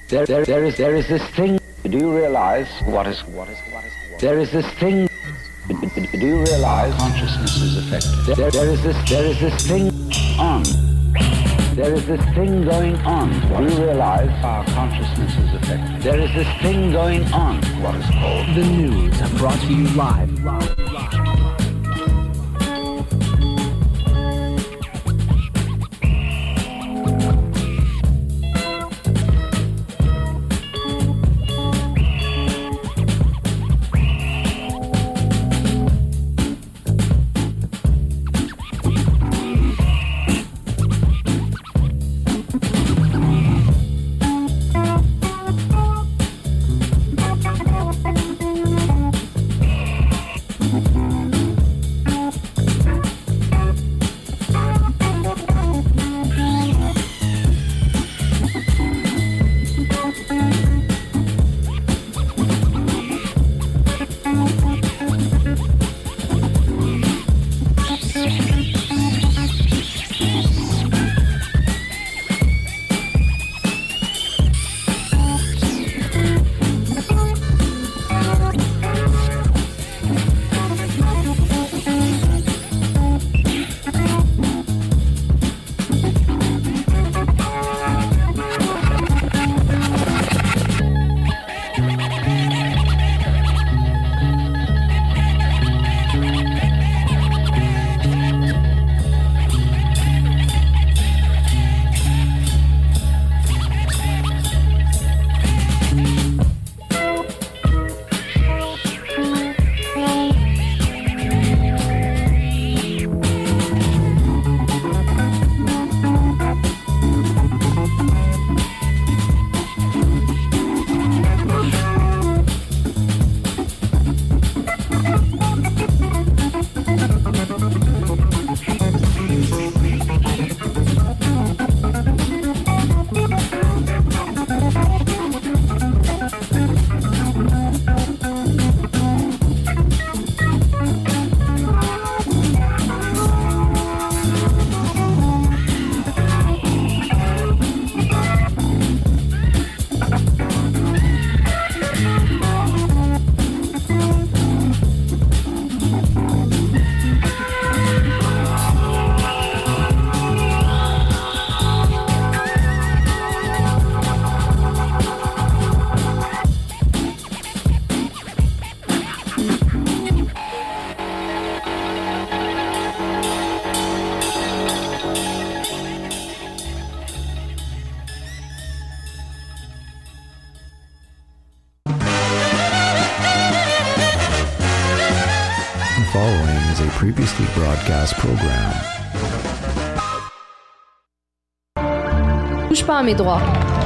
There is this thing. Do you realize what is? There is this thing. Do you realize consciousness is affected? There is this thing on. There is this thing going on. Do you realize our consciousness is affected? There is this thing going on. What is called the news, brought to you live. Previously broadcast program. Touche pas à mes droits.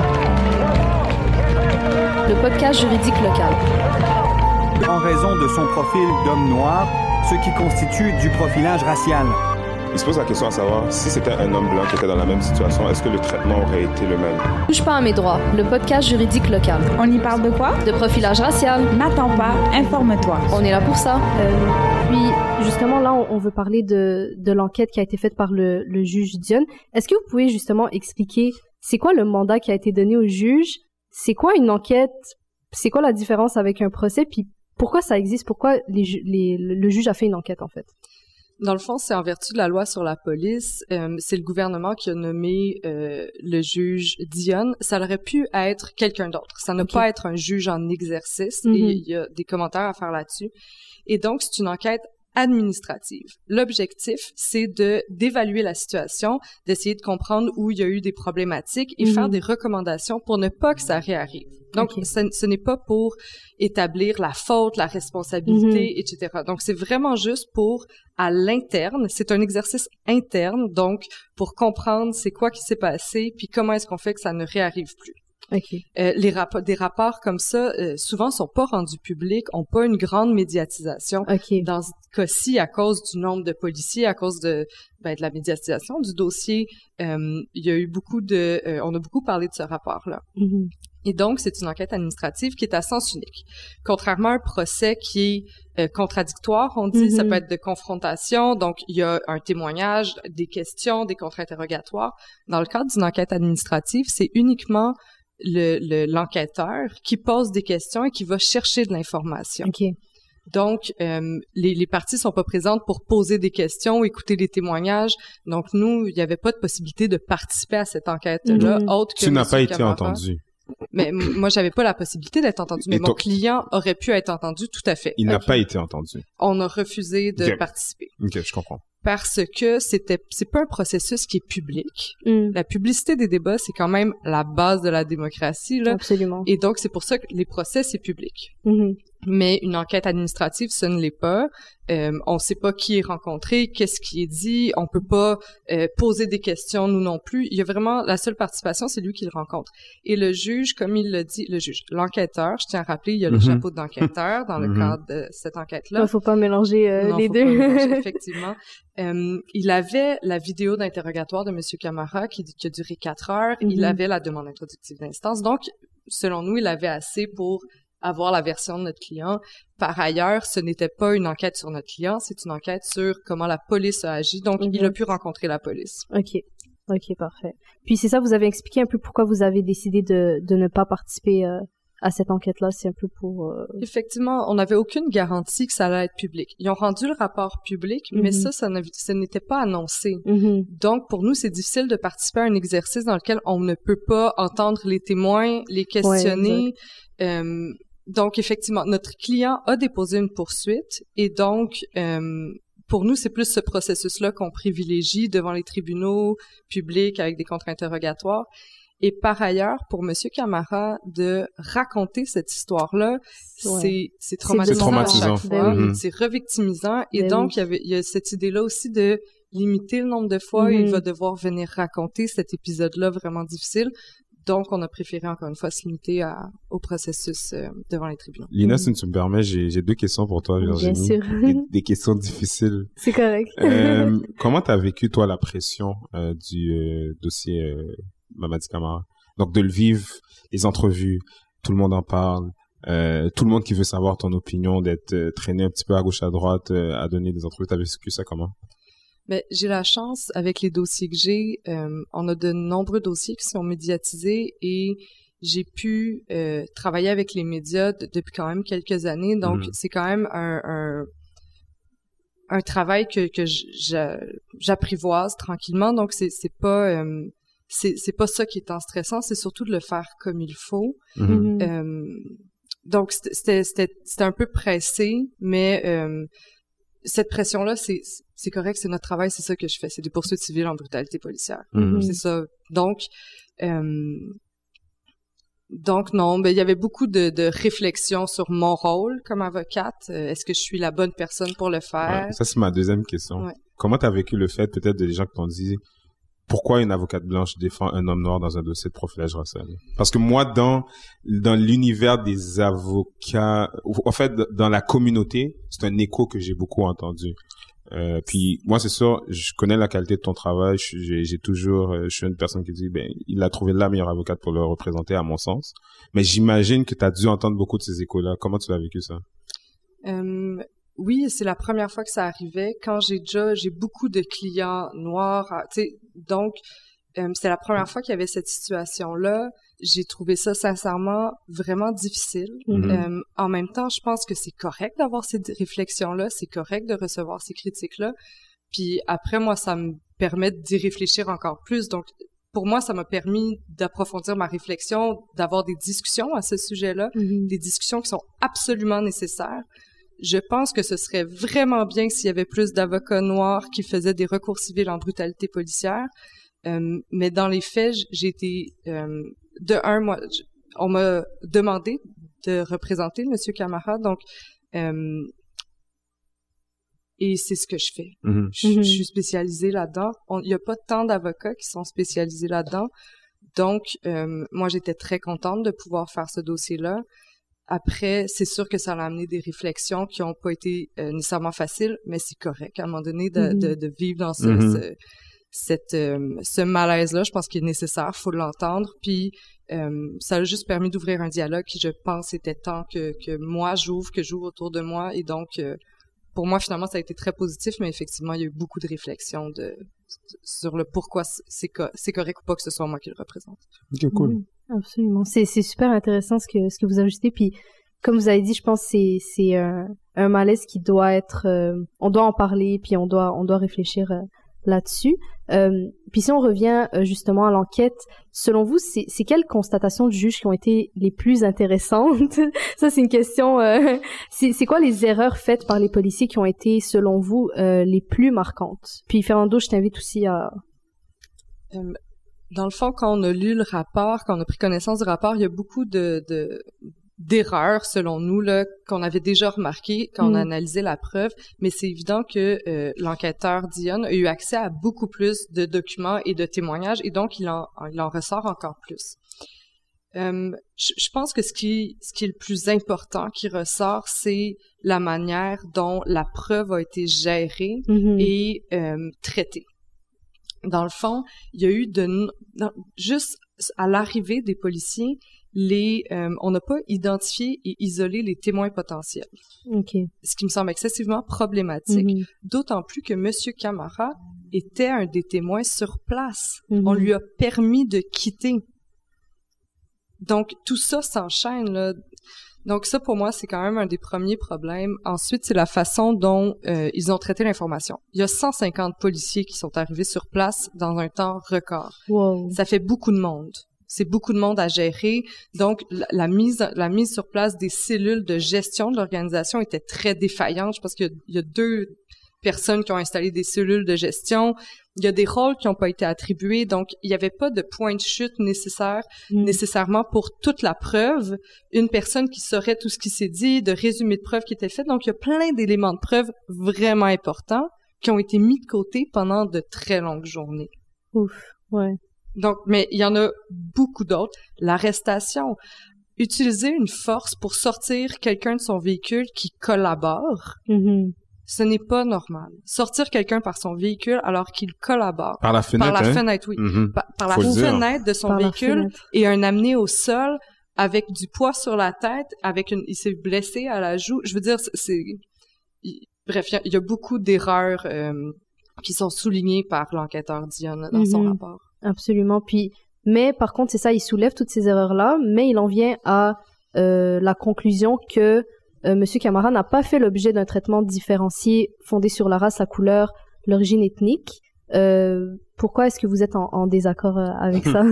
Le podcast juridique local. En raison de son profil d'homme noir, ce qui constitue du profilage racial. Il se pose la question à savoir, si c'était un homme blanc qui était dans la même situation, est-ce que le traitement aurait été le même? Touche pas à mes droits. Le podcast juridique local. On y parle de quoi? De profilage racial. N'attends pas, informe-toi. On est là pour ça. Puis, justement, là, on veut parler de l'enquête qui a été faite par le juge Dionne. Est-ce que vous pouvez justement expliquer c'est quoi le mandat qui a été donné au juge? C'est quoi une enquête? C'est quoi la différence avec un procès? Puis pourquoi ça existe? Pourquoi le juge a fait une enquête, en fait? Dans le fond, c'est en vertu de la loi sur la police. C'est le gouvernement qui a nommé le juge Dionne. Ça aurait pu être quelqu'un d'autre. Ça n'a pas être un juge en exercice. Et il y a des commentaires à faire là-dessus. Et donc, c'est une enquête administrative. L'objectif, c'est d'évaluer la situation, d'essayer de comprendre où il y a eu des problématiques et faire des recommandations pour ne pas que ça réarrive. Donc, ce n'est pas pour établir la faute, la responsabilité, etc. Donc, c'est vraiment juste pour, à l'interne, c'est un exercice interne, donc pour comprendre c'est quoi qui s'est passé, puis comment est-ce qu'on fait que ça ne réarrive plus. Okay. Des rapports comme ça, souvent, sont pas rendus publics, ont pas une grande médiatisation. Okay. Dans ce cas-ci, à cause du nombre de policiers, à cause de la médiatisation du dossier, il y a eu on a beaucoup parlé de ce rapport-là. Et donc, c'est une enquête administrative qui est à sens unique. Contrairement à un procès qui est contradictoire, on dit, ça peut être de confrontation, donc il y a un témoignage, des questions, des contre-interrogatoires. Dans le cadre d'une enquête administrative, c'est uniquement l'enquêteur qui pose des questions et qui va chercher de l'information. OK. Donc, les parties sont pas présentes pour poser des questions, écouter les témoignages. Donc, nous, il n'y avait pas de possibilité de participer à cette enquête-là, autre que Tu n'as pas M. été Camara. entendu. Mais moi, j'avais pas la possibilité d'être entendu. Mais mon client aurait pu être entendu, tout à fait. Il n'a pas été entendu. On a refusé de participer. OK, je comprends. Parce que c'est pas un processus qui est public. La publicité des débats, c'est quand même la base de la démocratie, là. Absolument. Et donc, c'est pour ça que les procès, c'est public. Mais une enquête administrative, ce ne l'est pas. On ne sait pas qui est rencontré, qu'est-ce qui est dit. On peut pas poser des questions, nous non plus. Il y a vraiment la seule participation, c'est lui qui le rencontre. Et le juge, comme il l'a dit, l'enquêteur, je tiens à rappeler, il y a le chapeau d'enquêteur dans le cadre de cette enquête-là. Il ne faut pas mélanger les deux. Pas mélanger, effectivement. Il avait la vidéo d'interrogatoire de M. Camara qui a duré 4 heures. Il avait la demande introductive d'instance. Donc, selon nous, il avait assez pour avoir la version de notre client. Par ailleurs, ce n'était pas une enquête sur notre client, c'est une enquête sur comment la police a agi. Donc, il a pu rencontrer la police. OK, parfait. Puis c'est ça, vous avez expliqué un peu pourquoi vous avez décidé de ne pas participer à cette enquête-là. C'est un peu pour... Effectivement, on n'avait aucune garantie que ça allait être public. Ils ont rendu le rapport public, mais ça n'était pas annoncé. Donc, pour nous, c'est difficile de participer à un exercice dans lequel on ne peut pas entendre les témoins, les questionner. Donc, effectivement, notre client a déposé une poursuite et donc, pour nous, c'est plus ce processus-là qu'on privilégie devant les tribunaux publics avec des contre-interrogatoires. Et par ailleurs, pour M. Camara, de raconter cette histoire-là, c'est traumatisant à chaque fois. C'est revictimisant. Et donc, il y a cette idée-là aussi de limiter le nombre de fois où il va devoir venir raconter cet épisode-là vraiment difficile. Donc, on a préféré, encore une fois, se limiter au processus devant les tribunaux. Lina, si tu me permets, j'ai 2 questions pour toi, Virginie. Bien sûr. Des questions difficiles. C'est correct. Comment t'as vécu, toi, la pression du dossier Mamadi Camara? Donc, de le vivre, les entrevues, tout le monde en parle, tout le monde qui veut savoir ton opinion, d'être traîné un petit peu à gauche, à droite, à donner des entrevues. T'as vécu ça comment? Ben, j'ai la chance, avec les dossiers que j'ai, on a de nombreux dossiers qui sont médiatisés et j'ai pu travailler avec les médias depuis quand même quelques années. Donc, c'est quand même un travail que j'apprivoise tranquillement. Donc, c'est pas ça qui est en stressant, c'est surtout de le faire comme il faut. Donc, c'était un peu pressé, mais cette pression-là, c'est correct, c'est notre travail, c'est ça que je fais. C'est des poursuites civiles en brutalité policière. C'est ça. Donc non, ben il y avait beaucoup de réflexions sur mon rôle comme avocate. Est-ce que je suis la bonne personne pour le faire? Ça, c'est ma deuxième question. Comment t'as vécu le fait, peut-être, des gens qui t'ont dit pourquoi une avocate blanche défend un homme noir dans un dossier de profilage racial? Parce que moi, dans l'univers des avocats, en fait, dans la communauté, c'est un écho que j'ai beaucoup entendu. Puis moi, c'est sûr, je connais la qualité de ton travail. Je suis une personne qui dit, il a trouvé la meilleure avocate pour le représenter, à mon sens. Mais j'imagine que tu as dû entendre beaucoup de ces échos-là. Comment tu as vécu ça? Oui, c'est la première fois que ça arrivait. Quand j'ai beaucoup de clients noirs, tu sais, donc c'était la première fois qu'il y avait cette situation-là. J'ai trouvé ça sincèrement vraiment difficile. En même temps, je pense que c'est correct d'avoir ces réflexions-là, c'est correct de recevoir ces critiques-là. Puis après, moi, ça me permet d'y réfléchir encore plus. Donc, pour moi, ça m'a permis d'approfondir ma réflexion, d'avoir des discussions à ce sujet-là, des discussions qui sont absolument nécessaires. Je pense que ce serait vraiment bien s'il y avait plus d'avocats noirs qui faisaient des recours civils en brutalité policière. Mais dans les faits, j'ai été... on m'a demandé de représenter M. Camara, donc... et c'est ce que je fais. Je suis spécialisée là-dedans. Il n'y a pas tant d'avocats qui sont spécialisés là-dedans. Donc, moi, j'étais très contente de pouvoir faire ce dossier-là. Après, c'est sûr que ça a amené des réflexions qui n'ont pas été nécessairement faciles, mais c'est correct à un moment donné de vivre dans ce malaise-là. Je pense qu'il est nécessaire, faut l'entendre. Puis ça a juste permis d'ouvrir un dialogue qui, je pense, était temps que moi j'ouvre autour de moi. Et donc, pour moi, finalement, ça a été très positif, mais effectivement, il y a eu beaucoup de réflexions sur le pourquoi c'est correct ou pas que ce soit moi qui le représente. Ok, cool. Absolument. C'est super intéressant ce que vous ajoutez. Puis, comme vous avez dit, je pense que c'est un malaise qui doit être, on doit en parler, puis on doit réfléchir là-dessus. Puis si on revient justement à l'enquête, selon vous, c'est quelles constatations du juge qui ont été les plus intéressantes? Ça, c'est une question. C'est quoi les erreurs faites par les policiers qui ont été, selon vous, les plus marquantes? Puis Fernando, je t'invite aussi à... Dans le fond, quand on a lu le rapport, quand on a pris connaissance du rapport, il y a beaucoup d'erreurs, selon nous, là, qu'on avait déjà remarquées quand on a analysé la preuve, mais c'est évident que l'enquêteur Dionne a eu accès à beaucoup plus de documents et de témoignages, et donc il en ressort encore plus. Je pense que ce qui est le plus important qui ressort, c'est la manière dont la preuve a été gérée et traitée. Dans le fond, il y a eu juste à l'arrivée des policiers, on n'a pas identifié et isolé les témoins potentiels. Okay. Ce qui me semble excessivement problématique, d'autant plus que Monsieur Camara était un des témoins sur place. On lui a permis de quitter. Donc, tout ça s'enchaîne, là. Donc ça, pour moi, c'est quand même un des premiers problèmes. Ensuite, c'est la façon dont ils ont traité l'information. Il y a 150 policiers qui sont arrivés sur place dans un temps record. Wow. Ça fait beaucoup de monde. C'est beaucoup de monde à gérer. Donc, la mise sur place des cellules de gestion de l'organisation était très défaillante. Je pense qu'il y a 2 personnes qui ont installé des cellules de gestion. Il y a des rôles qui n'ont pas été attribués, donc il n'y avait pas de point de chute nécessairement pour toute la preuve. Une personne qui saurait tout ce qui s'est dit, de résumé de preuves qui était fait. Donc, il y a plein d'éléments de preuve vraiment importants qui ont été mis de côté pendant de très longues journées. Ouf, ouais. Donc, mais il y en a beaucoup d'autres. L'arrestation. Utiliser une force pour sortir quelqu'un de son véhicule qui collabore. Ce n'est pas normal. Sortir quelqu'un par son véhicule alors qu'il collabore. Par la fenêtre, Par la fenêtre, oui. Par la fenêtre de son véhicule et un amené au sol avec du poids sur la tête, il s'est blessé à la joue. Je veux dire, bref, il y a beaucoup d'erreurs qui sont soulignées par l'enquêteur Dionne dans son rapport. Absolument. Mais par contre, c'est ça, il soulève toutes ces erreurs-là, mais il en vient à la conclusion que Monsieur Camara n'a pas fait l'objet d'un traitement différencié fondé sur la race, la couleur, l'origine ethnique. Pourquoi est-ce que vous êtes en désaccord avec ça?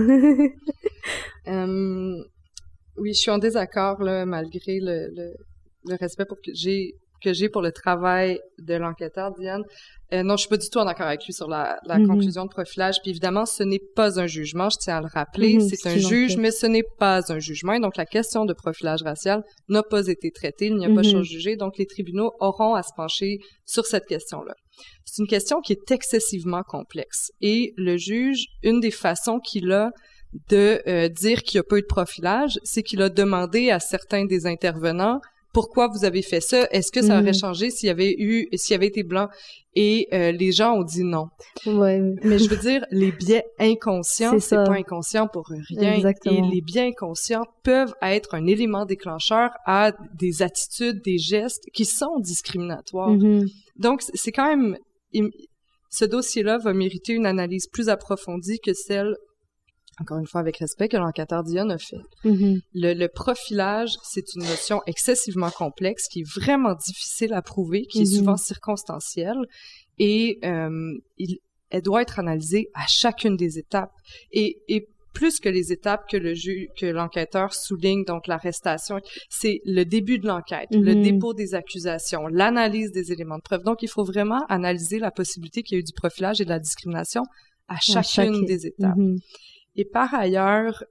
Oui, je suis en désaccord là, malgré le respect que j'ai pour le travail de l'enquêteur Dionne. Non, je suis pas du tout en accord avec lui sur la conclusion de profilage. Puis évidemment, ce n'est pas un jugement, je tiens à le rappeler. C'est un juge, mais ce n'est pas un jugement. Et donc, la question de profilage racial n'a pas été traitée. Il n'y a pas chose jugée. Donc, les tribunaux auront à se pencher sur cette question-là. C'est une question qui est excessivement complexe. Et le juge, une des façons qu'il a de dire qu'il n'y a pas eu de profilage, c'est qu'il a demandé à certains des intervenants pourquoi vous avez fait ça? Est-ce que ça aurait changé s'il y avait été blanc? Et les gens ont dit non. Ouais. Mais je veux dire, les biais inconscients, c'est pas inconscient pour rien. Exactement. Et les biais inconscients peuvent être un élément déclencheur à des attitudes, des gestes qui sont discriminatoires. Donc, c'est quand même... Ce dossier-là va mériter une analyse plus approfondie que celle, encore une fois avec respect, que l'enquêteur Dionne a fait. Le profilage, c'est une notion excessivement complexe qui est vraiment difficile à prouver, qui est souvent circonstancielle et elle doit être analysée à chacune des étapes. Et plus que les étapes que l'enquêteur souligne, donc l'arrestation, c'est le début de l'enquête, le dépôt des accusations, l'analyse des éléments de preuve. Donc, il faut vraiment analyser la possibilité qu'il y ait eu du profilage et de la discrimination à chacune des étapes. Et par ailleurs,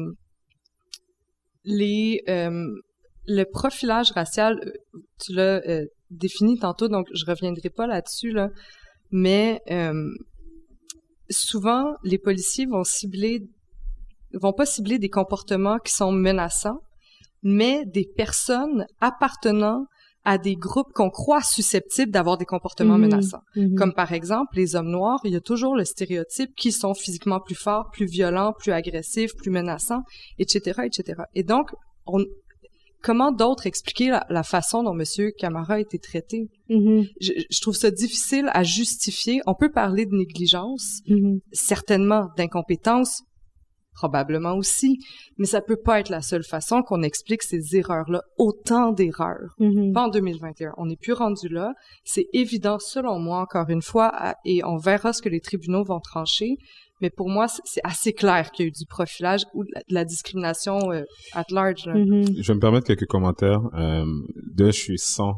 le profilage racial, tu l'as défini tantôt, donc je reviendrai pas là-dessus, là, mais souvent, les policiers vont pas cibler des comportements qui sont menaçants, mais des personnes appartenant à des groupes qu'on croit susceptibles d'avoir des comportements menaçants. Comme par exemple, les hommes noirs, il y a toujours le stéréotype qu'ils sont physiquement plus forts, plus violents, plus agressifs, plus menaçants, etc., etc. Et donc, comment d'autres expliquer la façon dont M. Camara a été traité? Je trouve ça difficile à justifier. On peut parler de négligence, certainement d'incompétence, Probablement aussi, mais ça peut pas être la seule façon qu'on explique ces erreurs-là, autant d'erreurs. Pas en 2021. On n'est plus rendu là. C'est évident, selon moi, encore une fois, et on verra ce que les tribunaux vont trancher, mais pour moi, c'est assez clair qu'il y a eu du profilage ou de la discrimination at large. Là. Je vais me permettre quelques commentaires. Je suis 100%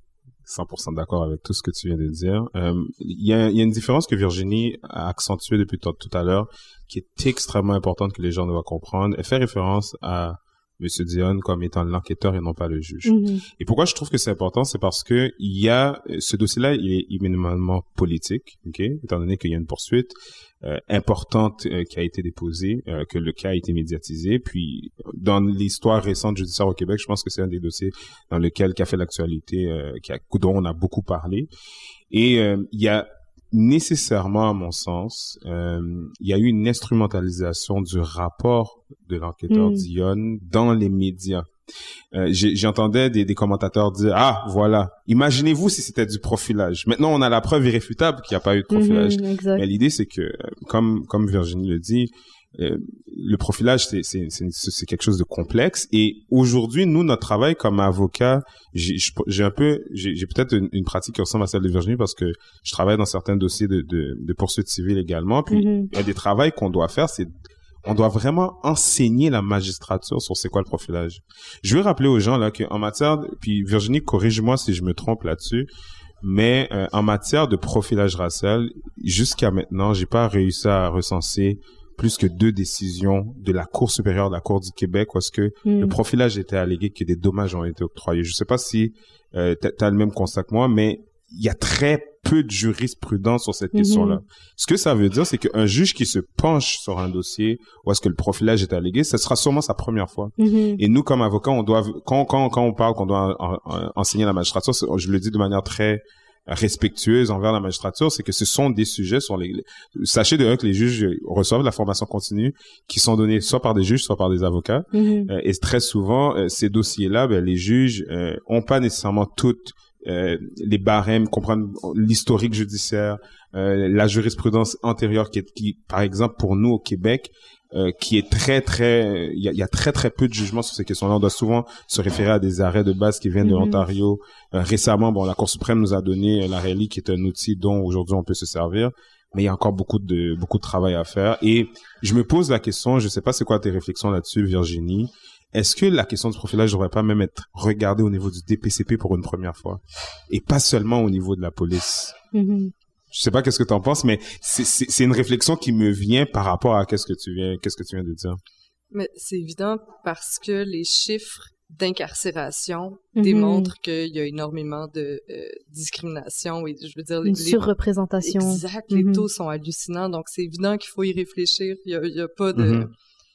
d'accord avec tout ce que tu viens de dire. Il y a une différence que Virginie a accentuée depuis tout à l'heure, qui est extrêmement importante que les gens doivent comprendre. Elle fait référence à M. Dion comme étant l'enquêteur et non pas le juge. Et pourquoi je trouve que c'est important, c'est parce que ce dossier-là, il est éminemment politique, étant donné qu'il y a une poursuite importante qui a été déposée, que le cas a été médiatisé. Puis, dans l'histoire récente judiciaire au Québec, je pense que c'est un des dossiers dans lequel qui a fait l'actualité, dont on a beaucoup parlé. Et il y a nécessairement, à mon sens, il y a eu une instrumentalisation du rapport de l'enquêteur Dion dans les médias. J'entendais des commentateurs dire « Ah, voilà, imaginez-vous si c'était du profilage. » Maintenant, on a la preuve irréfutable qu'il n'y a pas eu de profilage. Mais l'idée, c'est que, comme Virginie le dit, le profilage, c'est quelque chose de complexe. Et aujourd'hui, nous, notre travail comme avocat, j'ai peut-être une pratique qui ressemble à celle de Virginie parce que je travaille dans certains dossiers de poursuites civiles également. Puis, il y a des travaux qu'on doit faire, on doit vraiment enseigner la magistrature sur c'est quoi le profilage. Je veux rappeler aux gens là qu'en matière, puis Virginie, corrige-moi si je me trompe là-dessus, mais en matière de profilage racial, jusqu'à maintenant, j'ai pas réussi à recenser plus que 2 décisions de la Cour supérieure de la Cour du Québec où est-ce que le profilage était allégué, que des dommages ont été octroyés. Je sais pas si t'as le même constat que moi, mais il y a très peu de jurisprudence sur cette question-là. Ce que ça veut dire, c'est qu'un juge qui se penche sur un dossier où est-ce que le profilage est allégué, ce sera sûrement sa première fois. Et nous, comme avocats, on doit, quand on parle qu'on doit enseigner la magistrature, je le dis de manière très respectueuse envers la magistrature, c'est que ce sont des sujets sachez de un que les juges reçoivent la formation continue qui sont donnés soit par des juges, soit par des avocats. Et très souvent, ces dossiers-là, les juges ont pas nécessairement toutes les barèmes, comprendre l'historique judiciaire, la jurisprudence antérieure qui, par exemple, pour nous au Québec, qui est il y a très peu de jugements sur ces questions-là. On doit souvent se référer à des arrêts de base qui viennent de l'Ontario. Récemment, la Cour suprême nous a donné la RELI, qui est un outil dont aujourd'hui on peut se servir. Mais il y a encore beaucoup de travail à faire. Et je me pose la question, je sais pas c'est quoi tes réflexions là-dessus, Virginie. Est-ce que la question du profilage ne devrait pas même être regardée au niveau du DPCP pour une première fois? Et pas seulement au niveau de la police? Je sais pas qu'est-ce que tu en penses, mais c'est une réflexion qui me vient par rapport à qu'est-ce que tu viens de dire. Mais c'est évident parce que les chiffres d'incarcération démontrent qu'il y a énormément de discrimination et je veux dire une surreprésentation. Exact, les taux sont hallucinants, donc c'est évident qu'il faut y réfléchir. Il y a pas de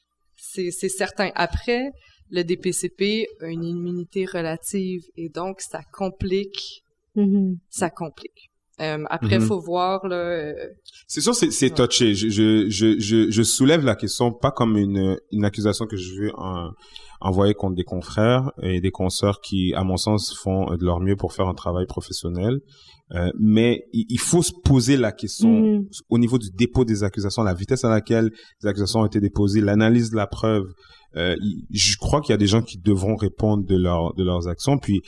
c'est certain. Après, le DPCP a une immunité relative et donc ça complique. Après, faut voir là. C'est sûr, c'est touché. Je soulève la question pas comme une accusation que je veux envoyer contre des confrères et des consoeurs qui, à mon sens, font de leur mieux pour faire un travail professionnel. Mais il faut se poser la question au niveau du dépôt des accusations, la vitesse à laquelle les accusations ont été déposées, l'analyse de la preuve. Je crois qu'il y a des gens qui devront répondre de leurs actions. Puis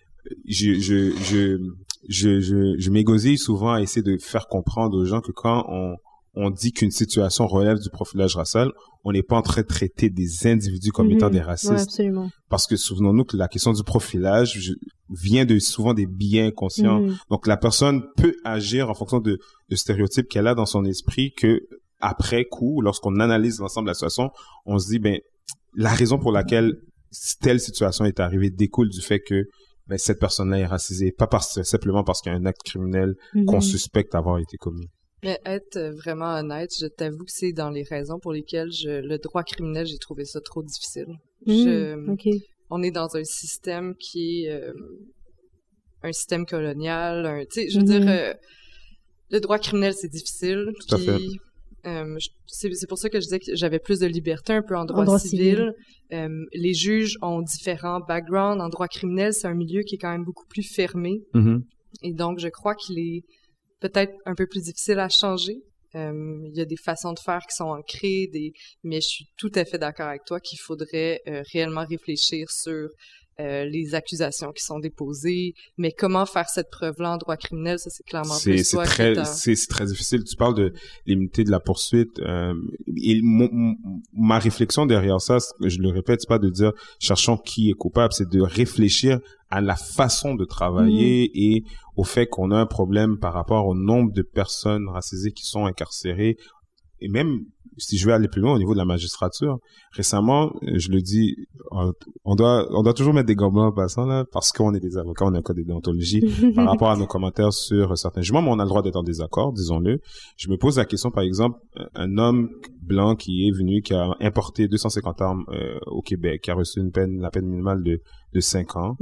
je m'égosille souvent à essayer de faire comprendre aux gens que quand on dit qu'une situation relève du profilage racial, on n'est pas en train de traiter des individus comme étant des racistes. Ouais, absolument. Parce que souvenons-nous que la question du profilage vient souvent des biais inconscients. Donc la personne peut agir en fonction de stéréotypes qu'elle a dans son esprit que après coup, lorsqu'on analyse l'ensemble de la situation, on se dit la raison pour laquelle telle situation est arrivée découle du fait que cette personne-là est racisée, pas simplement parce qu'il y a un acte criminel qu'on suspecte avoir été commis. Mais être vraiment honnête, je t'avoue que c'est dans les raisons pour lesquelles le droit criminel, j'ai trouvé ça trop difficile. On est dans un système qui est un système colonial, tu sais, je veux dire, le droit criminel, c'est difficile. Tout à fait. C'est pour ça que je disais que j'avais plus de liberté un peu en droit civil. Les juges ont différents backgrounds. En droit criminel, c'est un milieu qui est quand même beaucoup plus fermé. Et donc, je crois qu'il est peut-être un peu plus difficile à changer. il y a des façons de faire qui sont ancrées, mais je suis tout à fait d'accord avec toi qu'il faudrait réellement réfléchir sur les accusations qui sont déposées, mais comment faire cette preuve-là en droit criminel, ça c'est clairement plus toi c'est très difficile. Tu parles de l'immunité de la poursuite. Et ma réflexion derrière ça, je le répète, c'est pas de dire cherchons qui est coupable, c'est de réfléchir à la façon de travailler et au fait qu'on a un problème par rapport au nombre de personnes racisées qui sont incarcérées. Et même, si je vais aller plus loin au niveau de la magistrature, récemment, je le dis, on doit toujours mettre des gants blancs en passant, là, parce qu'on est des avocats, on a un code de déontologie par rapport à nos commentaires sur certains jugements, mais on a le droit d'être en désaccord, disons-le. Je me pose la question, par exemple, un homme blanc qui est venu, qui a importé 250 armes au Québec, qui a reçu la peine minimale de 5 ans.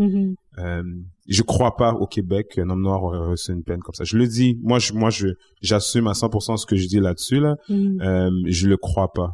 Je crois pas au Québec qu'un homme noir aurait reçu une peine comme ça. Je le dis, moi j'assume à 100% ce que je dis là-dessus, là. Je le crois pas.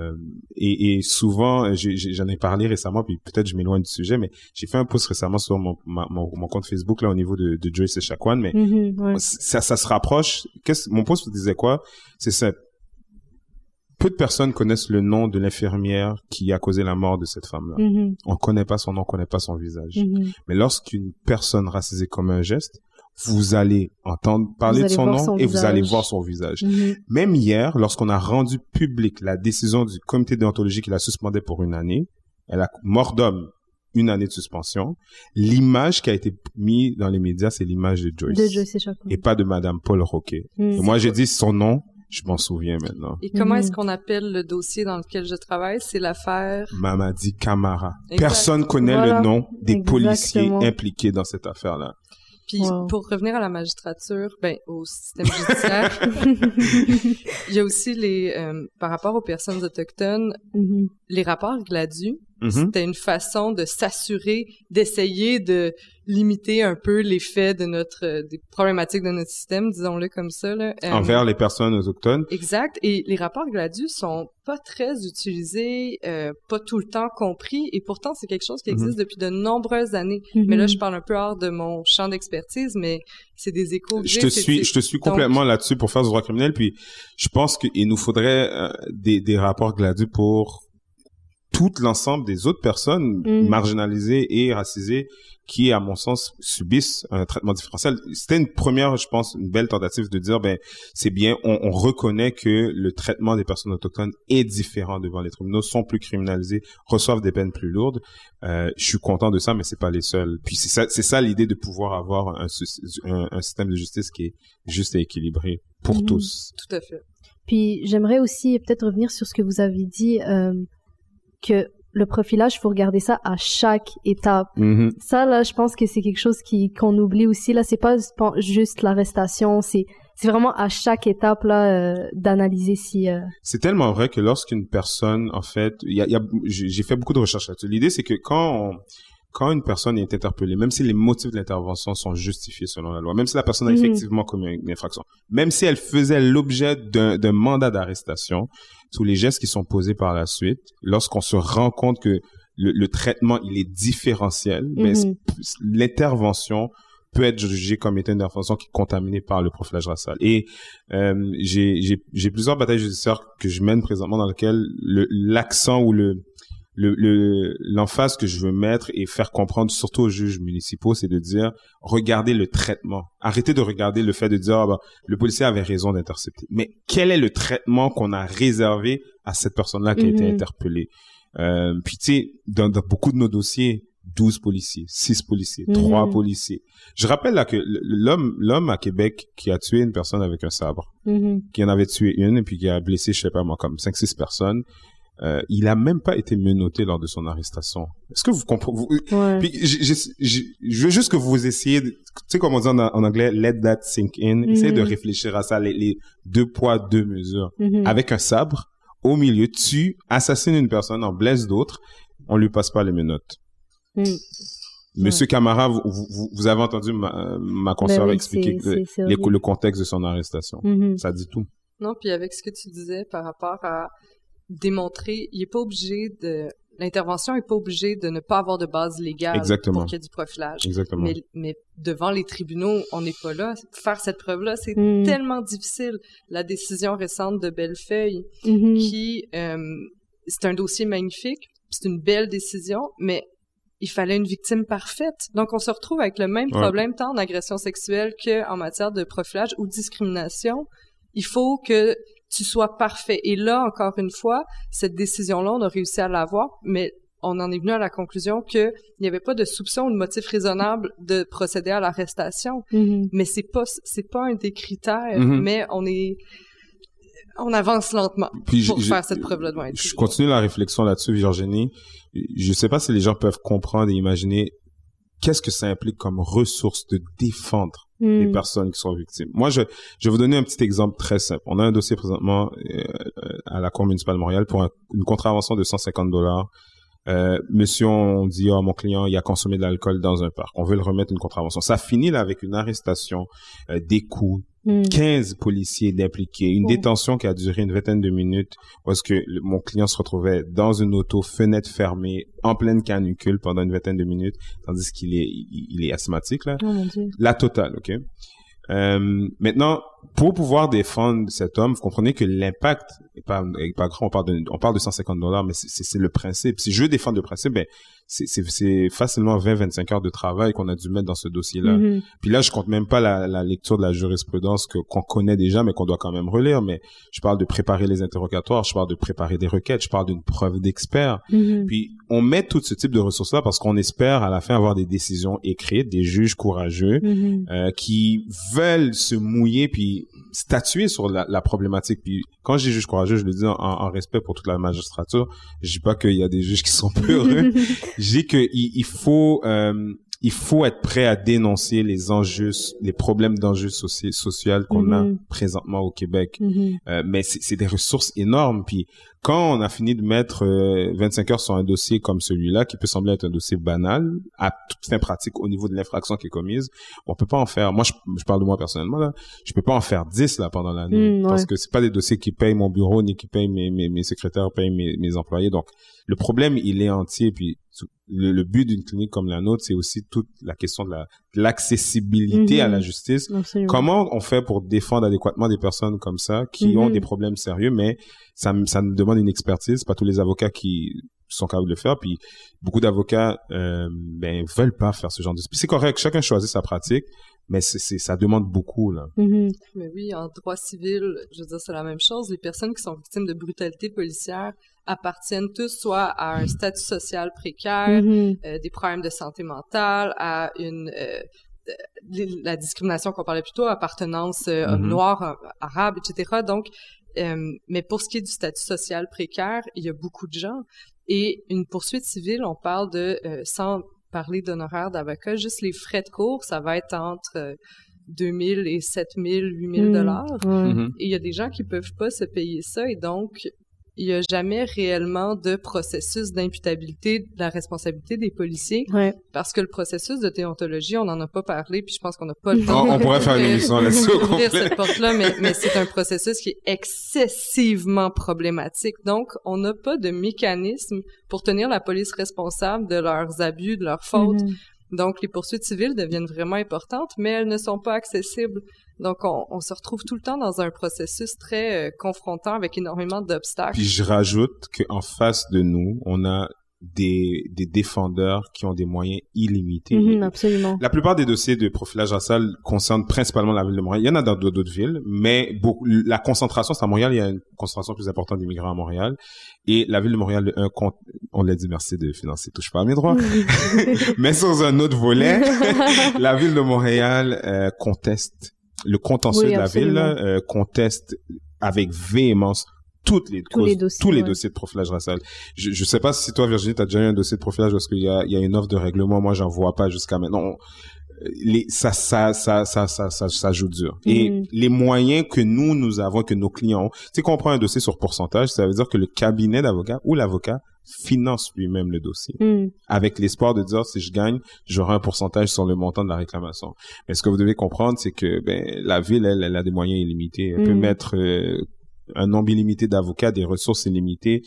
Et souvent, j'en ai parlé récemment, puis peut-être je m'éloigne du sujet, mais j'ai fait un post récemment sur mon compte Facebook, là, au niveau de Joyce Echaquan, mais ça se rapproche. Mon post disait quoi? C'est ça. Peu de personnes connaissent le nom de l'infirmière qui a causé la mort de cette femme-là. On connaît pas son nom, on connaît pas son visage. Mais lorsqu'une personne racisée commet un geste, vous allez entendre parler de son nom et vous allez voir son visage. Même hier, lorsqu'on a rendu public la décision du comité de déontologie qui la suspendait pour 1 année, elle a mort d'homme, 1 année de suspension. L'image qui a été mise dans les médias, c'est l'image de Joyce. Et pas de Madame Paul Roquet. Et moi, j'ai dit son nom. Je m'en souviens maintenant. Et comment est-ce qu'on appelle le dossier dans lequel je travaille? C'est l'affaire... Mamadi Camara. Personne connaît le nom des policiers impliqués dans cette affaire-là. Puis, pour revenir à la magistrature, au système judiciaire, il y a aussi par rapport aux personnes autochtones, les rapports Gladue, c'était une façon de s'assurer, d'essayer de limiter un peu l'effet de des problématiques de notre système, disons-le comme ça, là. Envers les personnes autochtones. Exact. Et les rapports Gladue sont pas très utilisés, pas tout le temps compris, et pourtant c'est quelque chose qui existe depuis de nombreuses années. Mais là, je parle un peu hors de mon champ d'expertise, mais c'est des échos. Je te suis complètement là-dessus pour faire du droit criminel, puis je pense qu'il nous faudrait des rapports Gladue pour tout l'ensemble des autres personnes marginalisées et racisées qui, à mon sens, subissent un traitement différentiel. C'était une première, je pense, une belle tentative de dire, c'est bien, on reconnaît que le traitement des personnes autochtones est différent devant les tribunaux, sont plus criminalisés, reçoivent des peines plus lourdes. Je suis content de ça, mais c'est pas les seuls. Puis c'est ça l'idée de pouvoir avoir un système de justice qui est juste et équilibré pour tous. Tout à fait. Puis j'aimerais aussi peut-être revenir sur ce que vous avez dit, que le profilage, il faut regarder ça à chaque étape. Ça, là, je pense que c'est quelque chose qu'on oublie aussi. Là, c'est pas juste l'arrestation, c'est vraiment à chaque étape, là, d'analyser si... C'est tellement vrai que lorsqu'une personne, en fait, j'ai fait beaucoup de recherches là-dessus. L'idée, c'est que quand une personne est interpellée, même si les motifs de l'intervention sont justifiés selon la loi, même si la personne a effectivement commis une infraction, même si elle faisait l'objet d'un mandat d'arrestation, tous les gestes qui sont posés par la suite, lorsqu'on se rend compte que le traitement, il est différentiel, mais l'intervention peut être jugée comme étant une intervention qui est contaminée par le profilage racial. Et j'ai plusieurs batailles judiciaires que je mène présentement dans lesquelles l'accent ou l'emphase que je veux mettre et faire comprendre surtout aux juges municipaux, c'est de dire, regardez le traitement. Arrêtez de regarder le fait de dire, le policier avait raison d'intercepter. Mais quel est le traitement qu'on a réservé à cette personne-là qui a été interpellée? Puis tu sais, dans beaucoup de nos dossiers, 12 policiers, 6 policiers, 3 policiers. Je rappelle là que l'homme à Québec qui a tué une personne avec un sabre, qui en avait tué une et puis qui a blessé, je sais pas moi, comme 5-6 personnes, il a même pas été menotté lors de son arrestation. Est-ce que vous comprenez? Puis je veux juste que vous essayiez, tu sais comme on dit en anglais, let that sink in. Essayez de réfléchir à ça, les 2 poids, 2 mesures. Avec un sabre, au milieu, tu assassines une personne, en blesse d'autres, on lui passe pas les menottes. Monsieur Camara, vous avez entendu ma consoeur expliquer le contexte de son arrestation. Ça dit tout. Non, puis avec ce que tu disais par rapport à démontrer, il est pas obligé de l'intervention est pas obligée de ne pas avoir de base légale Exactement. pour qu'il y ait du profilage. Exactement. Mais devant les tribunaux, on n'est pas là. Faire cette preuve-là, c'est tellement difficile. La décision récente de Bellefeuille, qui c'est un dossier magnifique, c'est une belle décision, mais il fallait une victime parfaite. Donc, on se retrouve avec le même problème tant en agression sexuelle qu'en matière de profilage ou discrimination. Il faut que tu sois parfait. Et là, encore une fois, cette décision-là, on a réussi à l'avoir, mais on en est venu à la conclusion qu'il n'y avait pas de soupçon ou de motif raisonnable de procéder à l'arrestation. Mais c'est pas un des critères, mais on avance lentement pour faire cette preuve-là devant un tribunal. Je continue la réflexion là-dessus, Virginie. Je sais pas si les gens peuvent comprendre et imaginer qu'est-ce que ça implique comme ressource de défendre les personnes qui sont victimes. Moi, je vais vous donner un petit exemple très simple. On a un dossier présentement à la Cour municipale de Montréal pour une contravention de $150. Monsieur, on dit, mon client, il a consommé de l'alcool dans un parc. On veut le remettre une contravention. Ça finit là avec une arrestation, des coups, 15 policiers d'impliqués, une détention qui a duré une vingtaine de minutes parce que mon client se retrouvait dans une auto, fenêtre fermée, en pleine canicule pendant une vingtaine de minutes, tandis qu'il est asthmatique, là. Oh mon Dieu. La totale, OK? Maintenant, pour pouvoir défendre cet homme, vous comprenez que l'impact est pas grand. On parle de $150, mais c'est le principe. Si je veux défendre le principe, ben, c'est facilement 20-25 heures de travail qu'on a dû mettre dans ce dossier-là. Puis là, je compte même pas la lecture de la jurisprudence qu'on connaît déjà, mais qu'on doit quand même relire. Mais je parle de préparer les interrogatoires, je parle de préparer des requêtes, je parle d'une preuve d'expert. Puis on met tout ce type de ressources-là parce qu'on espère à la fin avoir des décisions écrites, des juges courageux qui veulent se mouiller puis statuer sur la problématique. Puis quand je dis juge courageux, je le dis en respect pour toute la magistrature. Je dis pas qu'il y a des juges qui sont peureux. Je dis qu'il faut être prêt à dénoncer les enjeux, les problèmes d'enjeux sociaux qu'on a présentement au Québec. Mais c'est des ressources énormes. Puis quand on a fini de mettre 25 heures sur un dossier comme celui-là, qui peut sembler être un dossier banal, à toute fin pratique au niveau de l'infraction qui est commise, on peut pas en faire. Moi, je parle de moi personnellement là. Je peux pas en faire 10 là pendant l'année parce que c'est pas des dossiers qui payent mon bureau ni qui payent mes secrétaires, payent mes employés. Donc le problème il est entier. Puis le but d'une clinique comme la nôtre, c'est aussi toute la question de l'accessibilité à la justice. Absolument. Comment on fait pour défendre adéquatement des personnes comme ça qui ont des problèmes sérieux, mais ça nous demande une expertise. Pas tous les avocats qui sont capables de le faire. Puis beaucoup d'avocats veulent pas faire ce genre de... Puis c'est correct, chacun choisit sa pratique, mais ça demande beaucoup là. Mais oui, en droit civil, je veux dire, c'est la même chose. Les personnes qui sont victimes de brutalité policière appartiennent tous soit à un statut social précaire, des problèmes de santé mentale, à la discrimination qu'on parlait plus tôt, appartenance homme noir, arabe, etc. Donc, mais pour ce qui est du statut social précaire, il y a beaucoup de gens. Et une poursuite civile, on parle de, sans parler d'honoraires d'avocat, juste les frais de cour, ça va être entre 2 000 et 7 000, 8 000 $. Et il y a des gens qui peuvent pas se payer ça, et donc il y a jamais réellement de processus d'imputabilité de la responsabilité des policiers, parce que le processus de déontologie, on n'en a pas parlé, puis je pense qu'on n'a pas le temps. On pourrait faire une émission là-dessus au complet. Cette porte-là, mais c'est un processus qui est excessivement problématique. Donc, on n'a pas de mécanisme pour tenir la police responsable de leurs abus, de leurs fautes. Donc, les poursuites civiles deviennent vraiment importantes, mais elles ne sont pas accessibles. Donc, on se retrouve tout le temps dans un processus très confrontant avec énormément d'obstacles. Puis je rajoute qu'en face de nous, on a des défendeurs qui ont des moyens illimités. Absolument. La plupart des dossiers de profilage racial concernent principalement la ville de Montréal. Il y en a dans d'autres villes, mais la concentration, c'est à Montréal. Il y a une concentration plus importante d'immigrants à Montréal. Et la ville de Montréal, on l'a dit, merci de financer Touche pas à mes droits. Mais sur un autre volet, la ville de Montréal conteste. Le contentieux de la ville conteste avec véhémence tous les dossiers de profilage racial. Je sais pas si toi, Virginie, t'as déjà eu un dossier de profilage parce qu'il y a une offre de règlement. Moi, j'en vois pas jusqu'à maintenant. Ça joue dur. Et les moyens que nous avons, que nos clients ont, tu sais, qu'on prend un dossier sur pourcentage, ça veut dire que le cabinet d'avocat ou l'avocat finance lui-même le dossier. Avec l'espoir de dire, si je gagne, j'aurai un pourcentage sur le montant de la réclamation. Mais ce que vous devez comprendre, c'est que, la ville, elle a des moyens illimités. Elle peut mettre, un nombre illimité d'avocats, des ressources illimitées.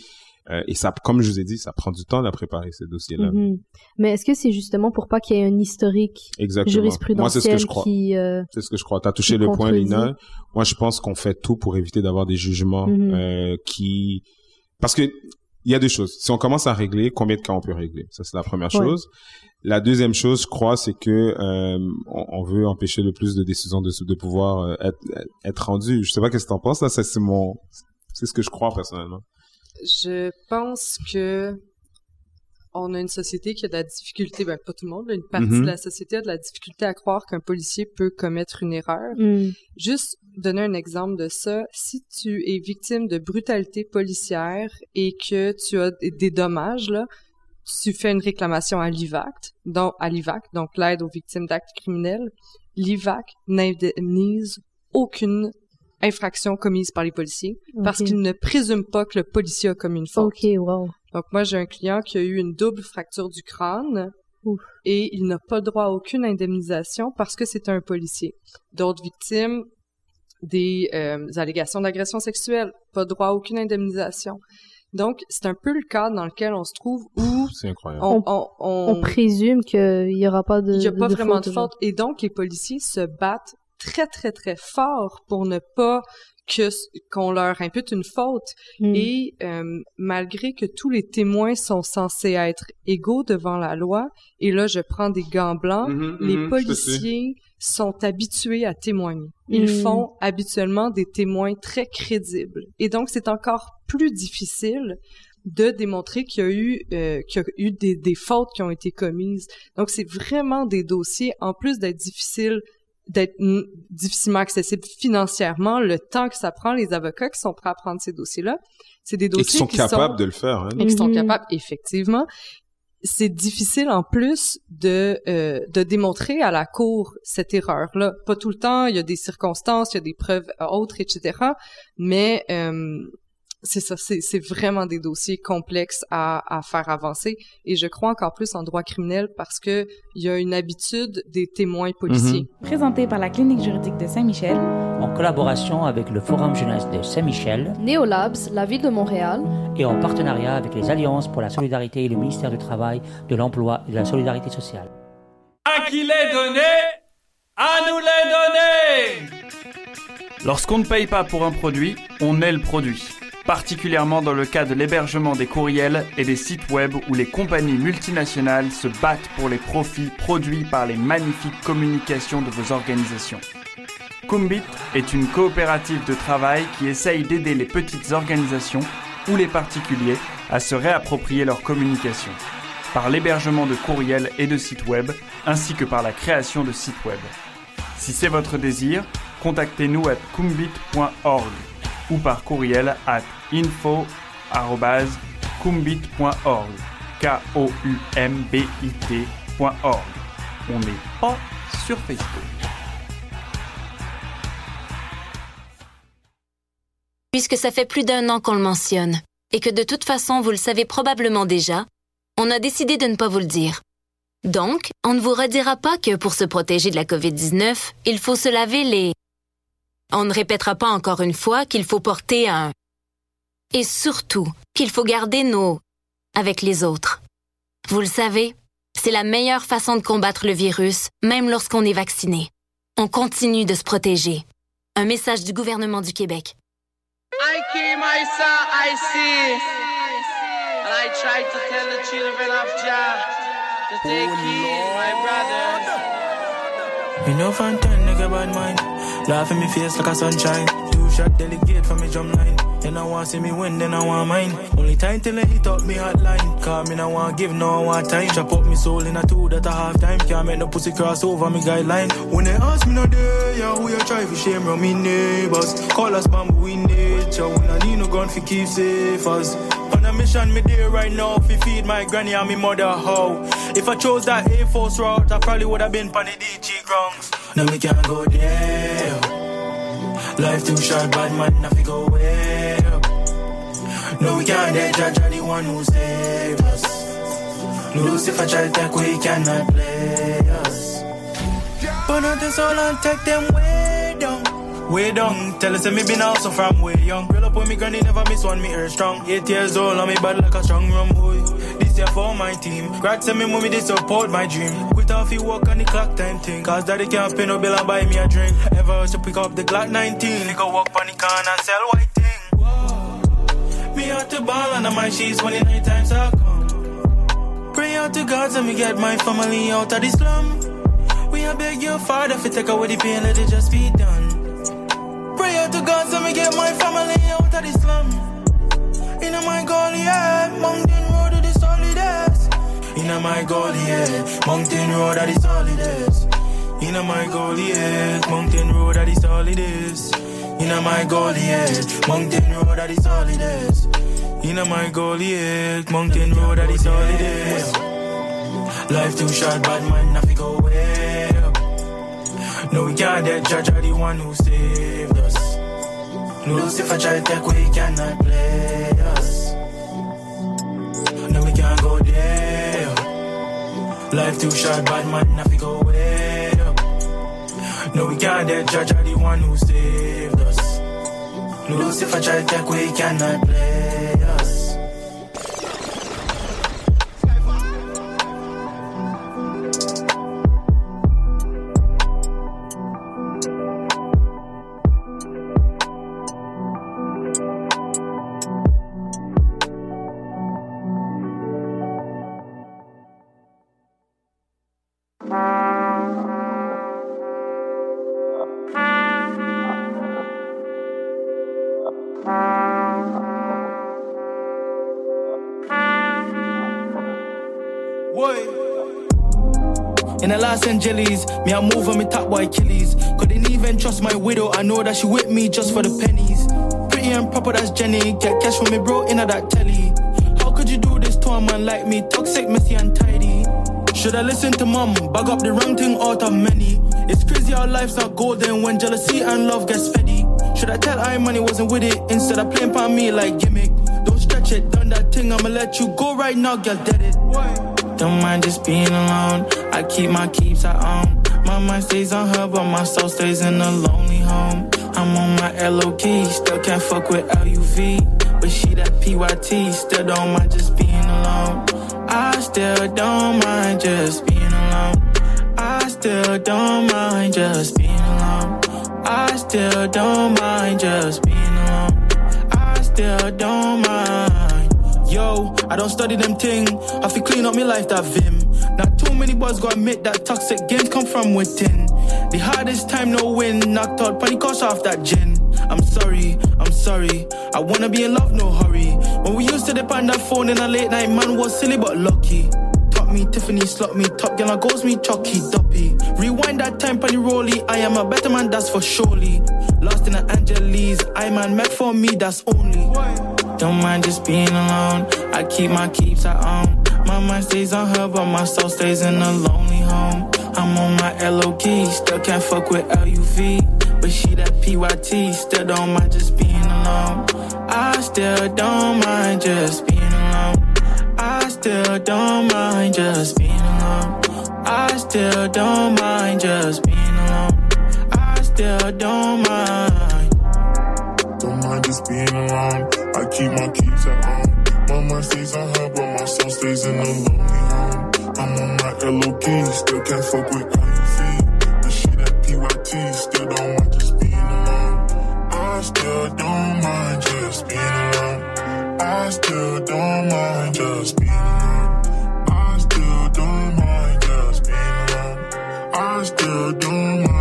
Et ça, comme je vous ai dit, ça prend du temps à préparer ces dossiers-là. Mais est-ce que c'est justement pour pas qu'il y ait un historique jurisprudentiel Moi, c'est ce que je crois. C'est ce que je crois. T'as touché le point, Lina. Moi, je pense qu'on fait tout pour éviter d'avoir des jugements parce que il y a deux choses. Si on commence à régler, combien de cas on peut régler? Ça, c'est la première chose. La deuxième chose, je crois, c'est que on veut empêcher le plus de décisions de pouvoir être rendues. Je sais pas qu'est-ce que t'en penses là. C'est ce que je crois personnellement. Je pense que on a une société qui a de la difficulté, pas tout le monde, une partie de la société a de la difficulté à croire qu'un policier peut commettre une erreur. Juste donner un exemple de ça, si tu es victime de brutalité policière et que tu as des dommages, là, tu fais une réclamation à l'IVAC, donc l'aide aux victimes d'actes criminels. L'IVAC n'indemnise aucune infraction commise par les policiers parce qu'ils ne présument pas que le policier a commis une faute. Donc moi, j'ai un client qui a eu une double fracture du crâne et il n'a pas droit à aucune indemnisation parce que c'est un policier. D'autres victimes, des allégations d'agression sexuelle, pas droit à aucune indemnisation. Donc, c'est un peu le cadre dans lequel on se trouve où c'est incroyable. On présume qu'il y aura pas de il y a pas vraiment de faute. faute. Et donc, les policiers se battent très, très, très fort pour ne pas qu'on leur impute une faute. Et malgré que tous les témoins sont censés être égaux devant la loi, et là, je prends des gants blancs, les policiers sont habitués à témoigner. Ils font habituellement des témoins très crédibles. Et donc, c'est encore plus difficile de démontrer qu'il y a eu des fautes qui ont été commises. Donc, c'est vraiment des dossiers, en plus d'être difficilement accessibles financièrement, le temps que ça prend, les avocats qui sont prêts à prendre ces dossiers-là, c'est des dossiers qui sont capables de le faire. Hein? Et qui sont capables, effectivement. C'est difficile en plus de démontrer à la cour cette erreur-là. Pas tout le temps, il y a des circonstances, il y a des preuves autres, etc. Mais c'est ça, c'est vraiment des dossiers complexes à faire avancer. Et je crois encore plus en droit criminel parce que il y a une habitude des témoins policiers. Présenté par la Clinique juridique de Saint-Michel, en collaboration avec le Forum jeunesse de Saint-Michel, Néolabs, la ville de Montréal, et en partenariat avec les Alliances pour la solidarité et le ministère du Travail, de l'Emploi et de la Solidarité sociale. À qui l'est donné, à nous l'est donné. Lorsqu'on ne paye pas pour un produit, on est le produit. Particulièrement dans le cas de l'hébergement des courriels et des sites web où les compagnies multinationales se battent pour les profits produits par les magnifiques communications de vos organisations. Kumbit est une coopérative de travail qui essaye d'aider les petites organisations ou les particuliers à se réapproprier leur communication, par l'hébergement de courriels et de sites web, ainsi que par la création de sites web. Si c'est votre désir, contactez-nous à kumbit.org ou par courriel à info@kumbit.org, KOUMBIT.org. On n'est pas sur Facebook. Puisque ça fait plus d'1 an qu'on le mentionne, et que de toute façon vous le savez probablement déjà, on a décidé de ne pas vous le dire. Donc, on ne vous redira pas que pour se protéger de la COVID-19, il faut se laver les... On ne répétera pas encore une fois qu'il faut porter un... Et surtout, qu'il faut garder nos... avec les autres. Vous le savez, c'est la meilleure façon de combattre le virus, même lorsqu'on est vacciné. On continue de se protéger. Un message du gouvernement du Québec. I came, I saw, I see. And I tried to tell the children of Jah to take heed, my brothers. Me no fountain, nigga, bad mind. Laugh in me face like a sunshine. 2-shot delegate for me drum line. Then I want see me win, then I want mine. Only time till I hit up me hotline. Cause me no want give, no want time. Chop up me soul in a 2 that I half time. Can't make no pussy cross over me guideline. When they ask me no day, yeah, who you try for shame around me neighbors. Call us bamboo in nature. When I need no gun for keep safe us. On a mission me there right now fi feed my granny and me mother how. If I chose that Air Force route, I probably would have been on the DG grounds. No, me can't go there. Life too short, bad man, nothing go way up. No, we can't let judge the one who saved us. Lucifer try to take we cannot play us. But not this all and take them way down. way down. Tell us that me been also from way young. Real up with me granny, never miss one, me earth strong. 8 years old, on me bad like a strong rum boy. This year for my team. Grad tell me mommy they support my dream. Quit off you walk on the clock time thing. Cause daddy can't pay no bill and buy me a drink. Ever to pick up the Glock 19. He go walk on the can and sell white thing. Whoa. Me out to ball under my sheets 29 times I come. Pray out to God so me get my family out of the slum. We a beg your father if you take away the pain, let it just be done. Pray out to God so me get my family out of the slum. Inna my goal, yeah, Mountain Road of the solidest. Inna my goal, yeah, Mountain Road of the solidest. Inna my goal, yeah, Mountain Road of the solidest. Inna my goal, yeah, Mountain Road of the solidest. Inna my goal, yeah, Mountain Road of the solidest. Life too short, bad man, nothing go way up. No, we can't let Judge are the one who saved us. No, Lucifer try to take away, he cannot play us. No, we can't go there. Life too short, bad man, nothing go way up. No, we can't let Judge are the one who saved us. No, Lucifer try to take away, he cannot play us. In the Los Angeles, me I move on me top boy Achilles. Couldn't even trust my widow, I know that she with me just for the pennies. Pretty and proper, that's Jenny. Get cash from me bro, inna that telly. How could you do this to a man like me? Toxic, messy and tidy. Should I listen to mom? Bag up the wrong thing out of many. It's crazy how life's not golden when jealousy and love gets feddy. Should I tell I money wasn't with it instead of playing by me like gimmick? Don't stretch it, done that thing, I'ma let you go right now, girl, dead it. Don't mind just being alone. I keep my keeps I own. My mind stays on her, but my soul stays in a lonely home. I'm on my LOK, still can't fuck with LUV. But she that PYT, still don't mind just being alone. I still don't mind just being alone. I still don't mind just being alone. I still don't mind just being alone. I still don't mind. Yo, I don't study them ting. I feel clean up my life, that vim. Not too many boys go admit that toxic games come from within. The hardest time, no win. Knocked out panic off that gin. I'm sorry. I wanna be in love, no hurry. When we used to depend on that phone in a late night, man was silly but lucky. Top me, Tiffany, slot me, top girl, goes me, chucky, duppy. Rewind that time, penny rolly. I am a better man, that's for surely. Lost in the Angeles, I man meant for me, that's only. Don't mind just being alone. I keep my keeps I own. My mind stays on her, but my soul stays in a lonely home. I'm on my LOK, still can't fuck with LUV. But she that PYT, still don't mind just being alone. I still don't mind just being alone. I still don't mind just being alone. I still don't mind just being alone. I still don't mind. Don't mind just being alone. I keep my keys at home. My mind stays on her, but my soul stays in a lonely home. I'm on my LOK, still can't fuck with IUV. But she that PYT, still don't mind just being alone. I still don't mind just being alone. I still don't mind just being alone. I still don't mind just being alone. I still don't mind.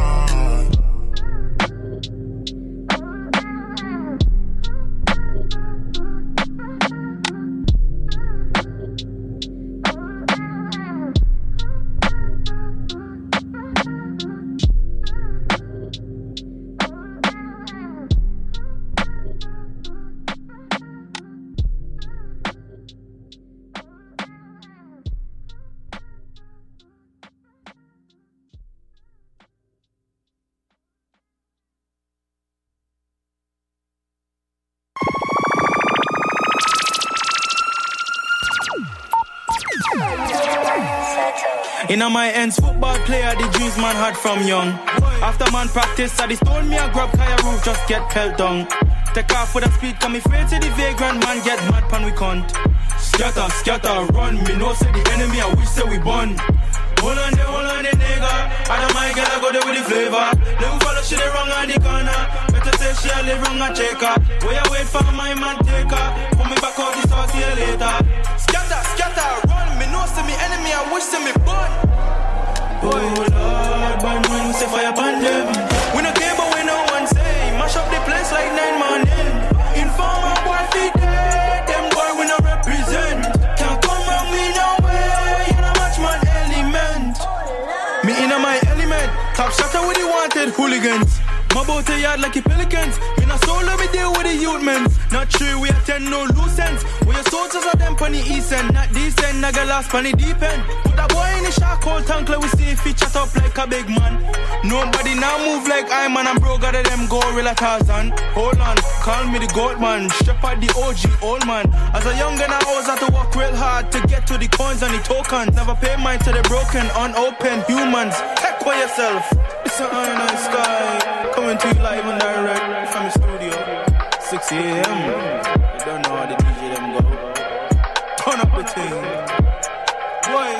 In my ends, football player, the dreams man had from young. After man practice, I stole me a grab kaya roof, just get pelt down. Take off with a speed, come me afraid to the vagrant man, get mad pan we cunt. Scatter, scatter, run, me no say the enemy, I wish say we bun. Hold on there, nigga. I don't mind, girl, I go there with the flavor. Never follow she the wrong on the corner. Better say she a live wrong and check her. Where you wait for my man take her. Put me back out the sauce, see you later. Scatter, scatter, run, me no say me enemy, I wish say me bun. Oh Lord, bad man, say fire upon them. We no care but we no one say. Mash up the place like 9 morning. Informer boy feed dead. Them boy we no represent. Can't come and we no way. You know match man element. Me in my element. Top shotter with the wanted hooligans. My boat a yard like a pelicans. Me not soul every day with the youth men. Not true, we attend no loose ends. We your soldiers are them pon the east end. Not decent, naga last pon the deep end. Put a boy in the shark hole tank like we see if he chat up like a big man. Nobody now move like I man and bro got them gorilla Tarzan. Hold on, call me the goat man. Shepherd the OG old man. As a young gun I always have to work real hard to get to the coins and the tokens. Never pay mine to the broken, unopened humans. Take for yourself. It's an iron and sky. Coming to you live and direct from the studio, 6 a.m. You don't know how the DJ them go. Turn up the thing. Boy,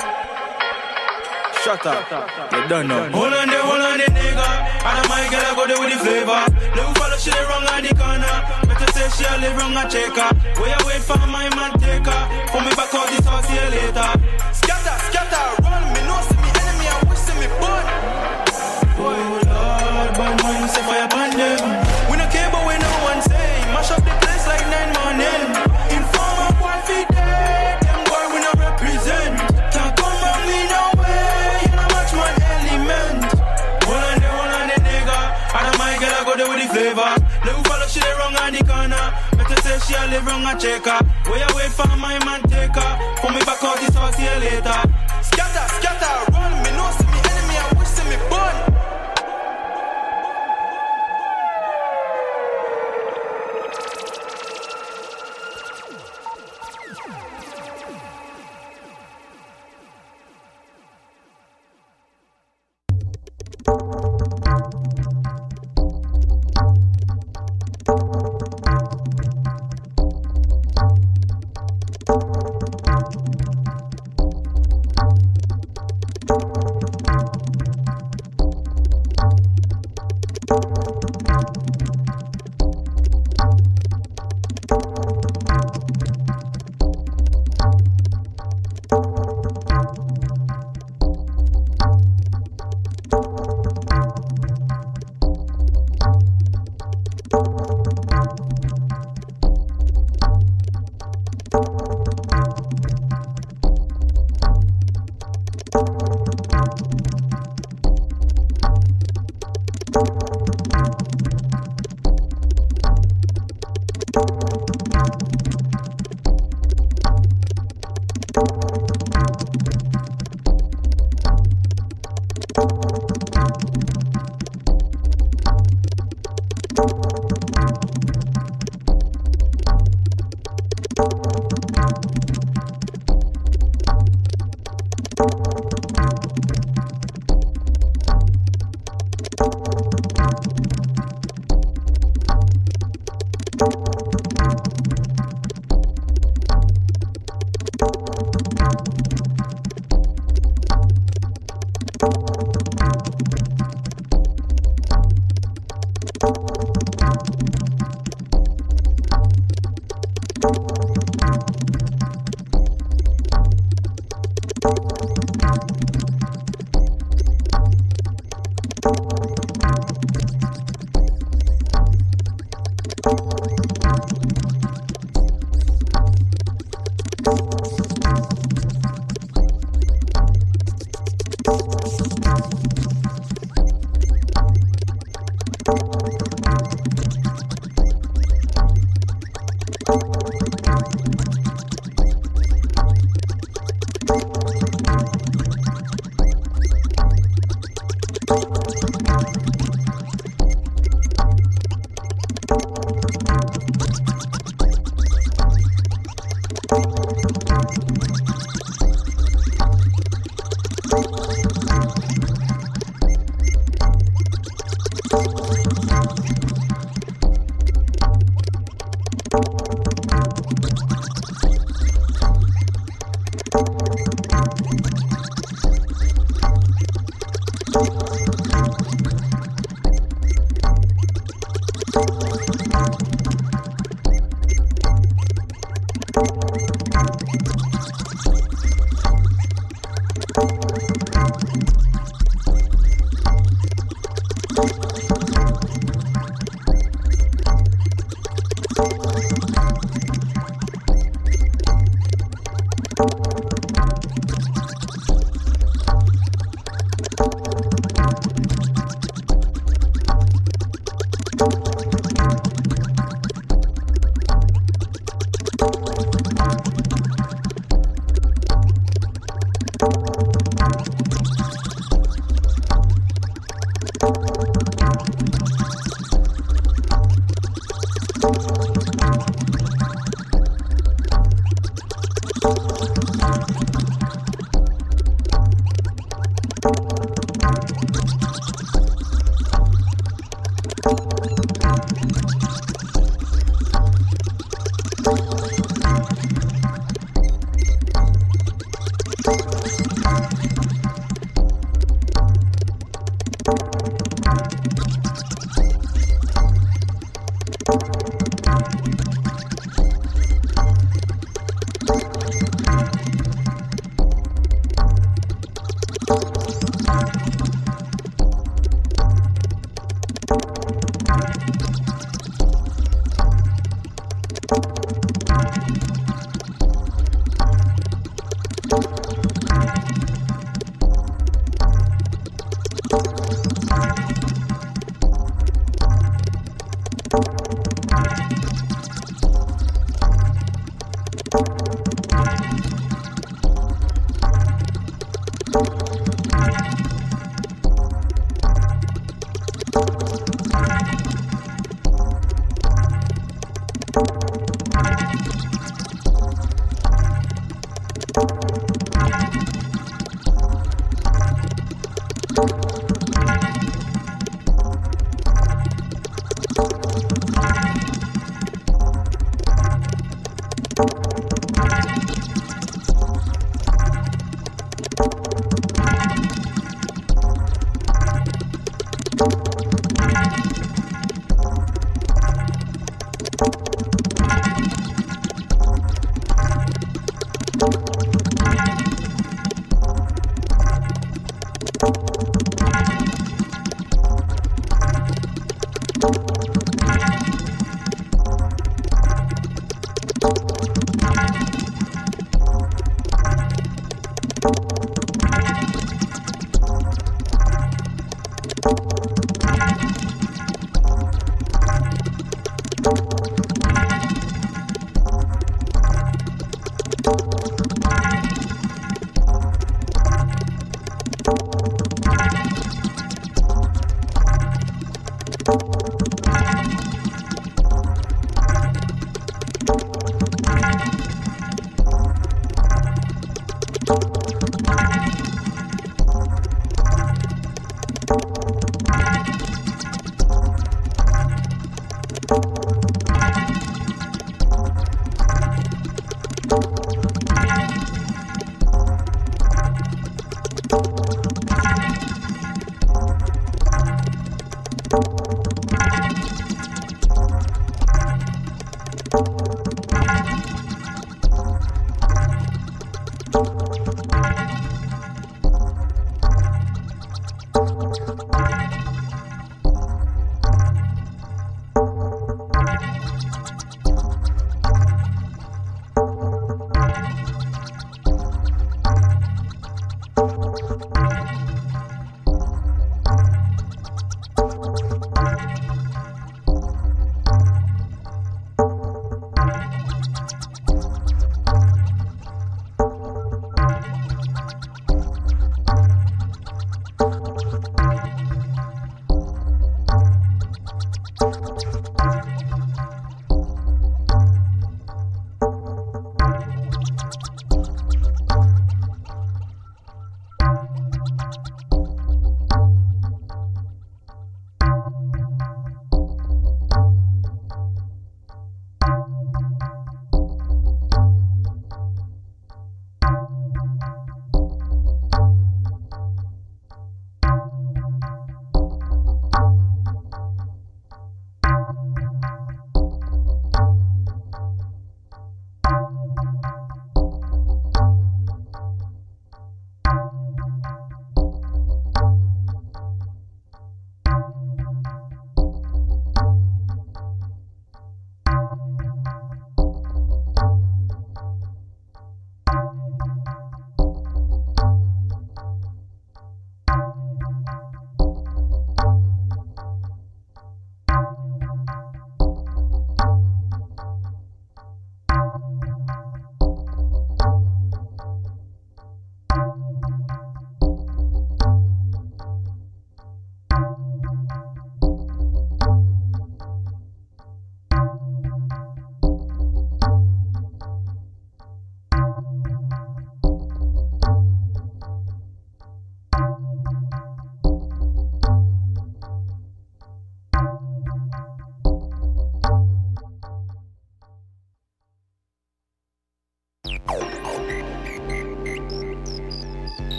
shut up. You don't know. Hold on there, nigga. I don't mind, girl, I go there with the flavor. Never follow she the wrong on the corner. Better say she a live wrong and check her. Where you wait for my man take her. Put me back out the sauce, see you later. Scatter, scatter, run. Me no see me enemy, I wish see me burn. Boy, bad man, say fire upon them. We no care but we no one say. Mash up the place like 9 morning. Informer boy feed dead. Them boy we no represent. Can't come and we no way. You know match man element. Hold on there, nigga. I don't mind, girl, I go there with the flavor. Never follow she the wrong on the corner. Better say she a live wrong and check her. Where you wait for my man take her. Put me back out the sauce, see you later. Scatter, scatter, run. Me no see me enemy, I wish see me burn.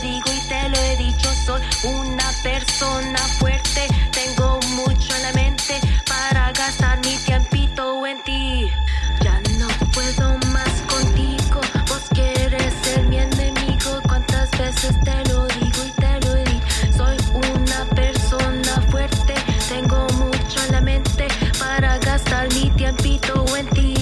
digo y te lo he dicho, soy una persona fuerte, tengo mucho en la mente para gastar mi tiempito en ti. Ya no puedo más contigo, vos quieres ser mi enemigo, cuántas veces te lo digo y te lo he dicho, soy una persona fuerte, tengo mucho en la mente para gastar mi tiempito en ti.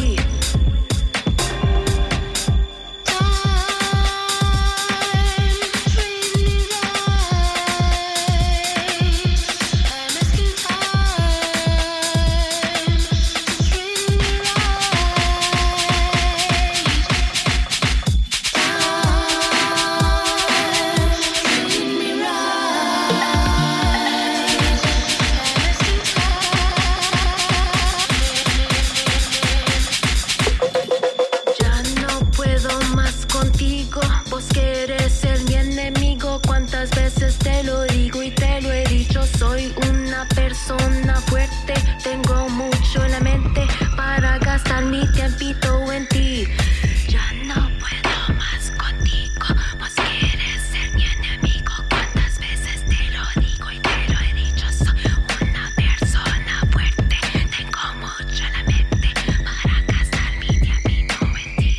Cuántas veces te lo digo y te lo he dicho, soy una persona fuerte, tengo mucho en la mente para gastar mi tiempito en ti. Ya no puedo más contigo, vos quieres ser mi enemigo, cuántas veces te lo digo y te lo he dicho, soy una persona fuerte, tengo mucho en la mente para gastar mi tiempito en ti.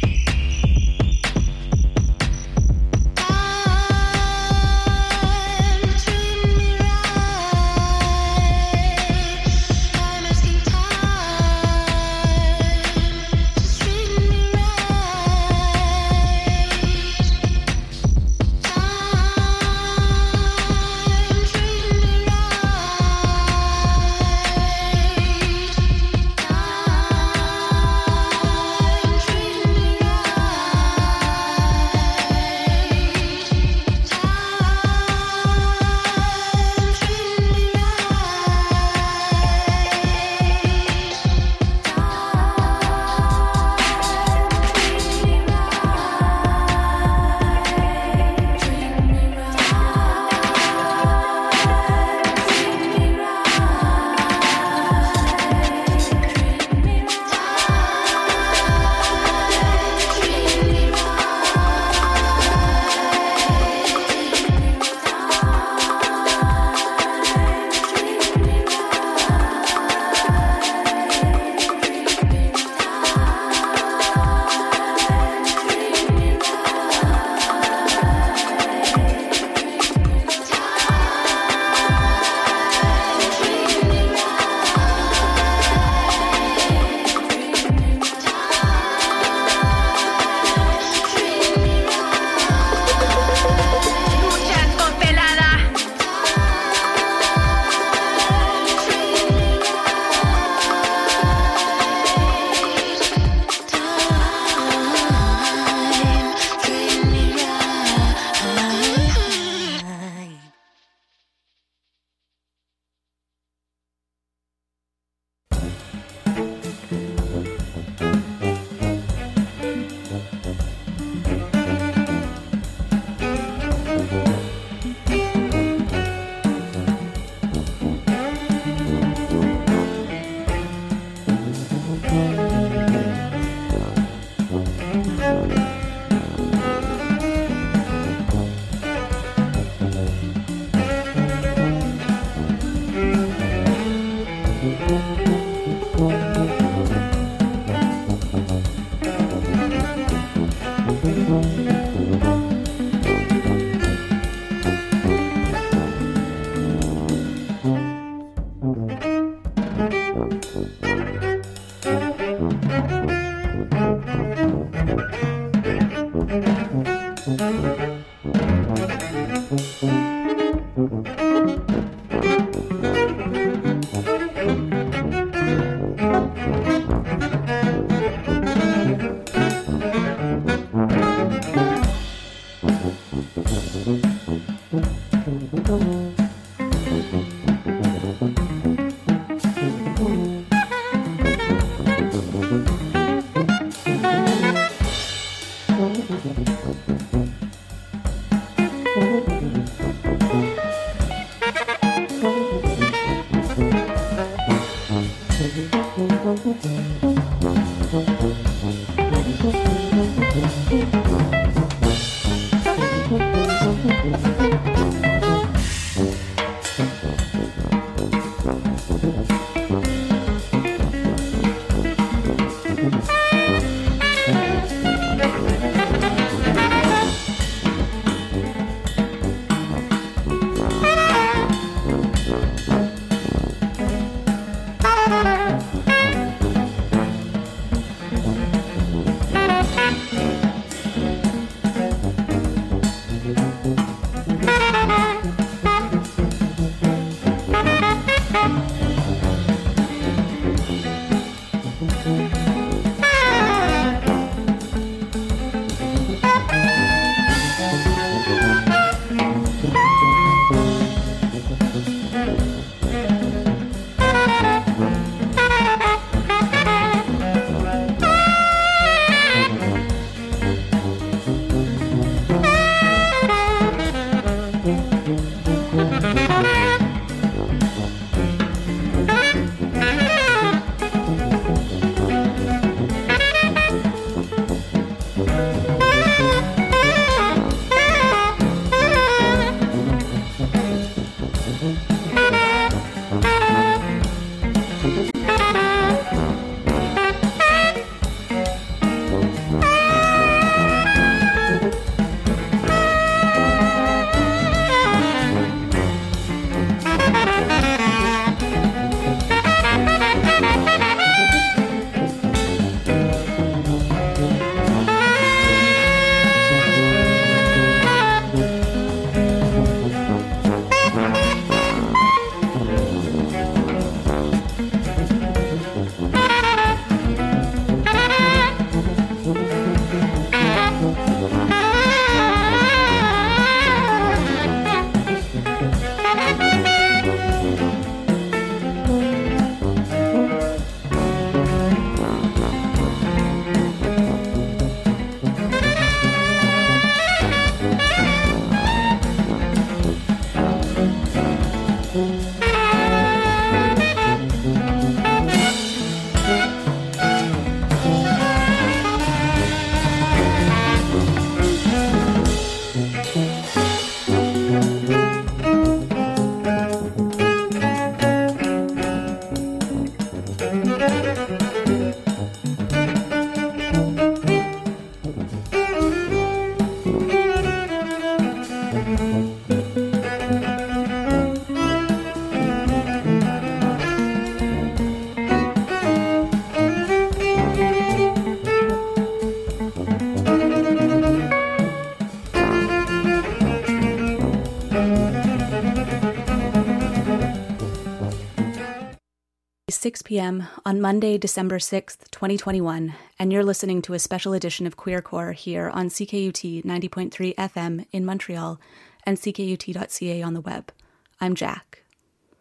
6 p.m. on Monday, December 6th, 2021, and you're listening to a special edition of Queercore here on CKUT 90.3 FM in Montreal and ckut.ca on the web. I'm Jack.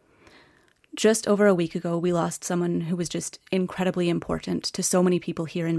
Just over a week ago, we lost someone who was just incredibly important to so many people here in